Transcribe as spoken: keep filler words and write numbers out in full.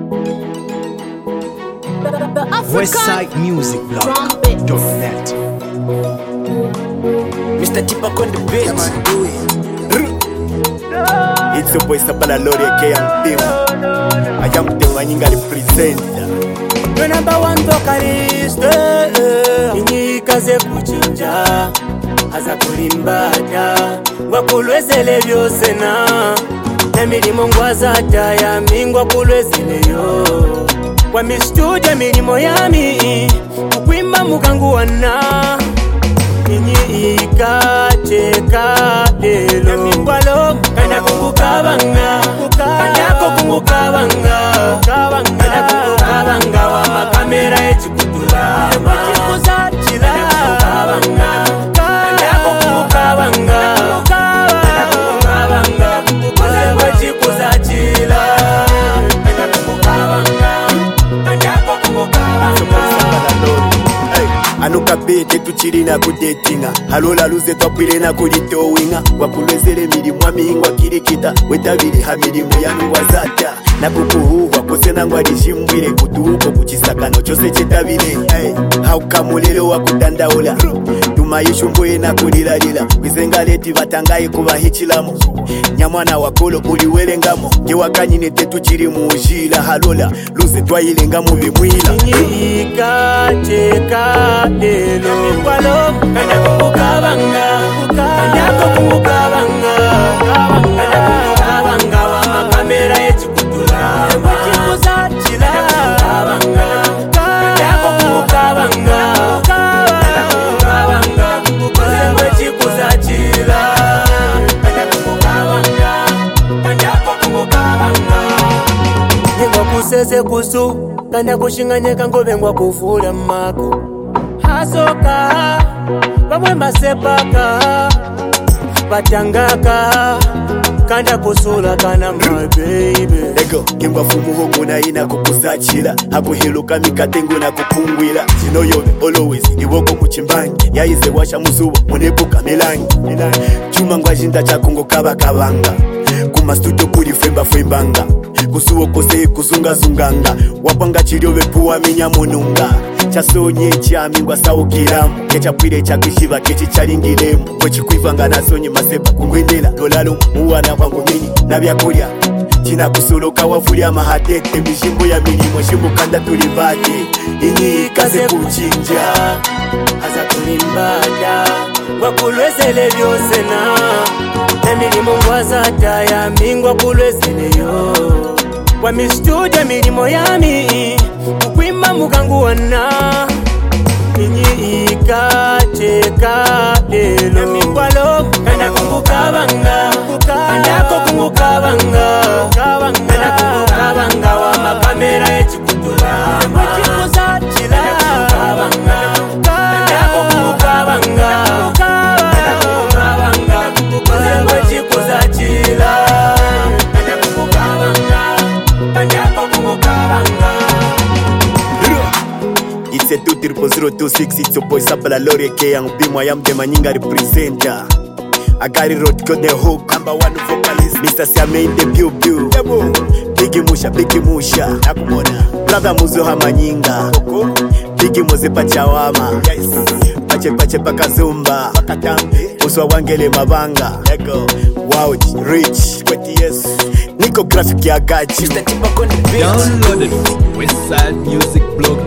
Westside Music Blog dot net. Mister Tipa on the beat. Yeah, man, do it. It's your boy Sapala Lori K and Tim. I am Tenganyinga representer. The number one vocalist. Inyikaze kuchinja aza kulimbata wakulwezele byose na emirimo ngwazata ya mingwa kulwezeleyo kwa mistudio mirimo yami kukwimba mugangu wana inyi ikacheka lelo mingwalo kana kukabanga kana kukabanga kana kukabanga wa makamera echikutura machikuza chila kukabanga kana kukabanga kana kukabanga kukoze wachikuza chila kana kukabanga kana kukabanga anuka bete tuchirina kudetinga halola luze twapirena kulitowinga wakulwezele milimo mingwa kirikita wetabili ha milimo yanu wazata na kukuhuwa kosena ngwa lishimbwile kutuuko kuchisakano chose chetabile hey. Haukamulelo wa kudandaula tumayishumbuye na kulilalila kwizengaleti vatangaye kuva hichilamo nyamwana wakolo uliwelengamo ngewakanyine tetu chiri muujila halola luze twayilenga mubimwila ikacheka lelo mingwalo kanda kukabanga kanda kukabanga kanda kukabanga wa makamera echikutura machikuza chila kukabanga kanda kukabanga kanda kukabanga kukoze wechikuza chila kanda kukabanga kanda kukabanga ningwa kuseze kusu kanda kushinganyeka ngobengwa kuvula mako hasoka bamwe masepaka batangaka kanda kusula kana my baby ego ngwa fumu hongo na ina kukusachira hakuheluka mikatengo na kupungwira zino yobe always iwoko muchimbangi yaize washa muzubo munepuka milangi chuma ngwajinda chakongo kaba kabanga kuma studio kuri femba fembanga kusuwo kose kuzunga zunganga wapanga chiryobe puwa minya mununga chasonye chami ngwa saukiramu kechapwire chakishiva kechi charingiremu kwechikwivanga nasonye masepa kungwendela dolalo muwana kwangu minyi nabyakulya china kusoloka wafulya mahatete mishimbo ya milimo shimbukanda tulivate inyi ikaze kuchinja aza kulimbata wakulwezele byose na emilimo ngwazata ya mingwa kulwezeleyo kwa mistudio milimo yami kukwimba mugangu wana inyi ikacheka lelo mingwalo kana kukabanga kana kukabanga kana kukabanga wa makamera echikutura machikuza chila kukabanga kana kukabanga kana kukabanga kukoze wechikuza chila kana kukabanga kana kukabanga. It's a two triple zero two six. It's your boy Sapala Lori K and Bim. I am the Manyinga representer. I got it road got the hook. Number one vocalist Mister Siame in the pew pew. Biggie Musha, Biggie Musha. Brother Muzoha Manyinga. Biggie Moze Pachawama. Yes. Pache Pache Pakazumba. Uswa Wangele Mabanga. Wow, Rich. Yes. Nico Graphic ya gachi. Download it. Westside Music Blog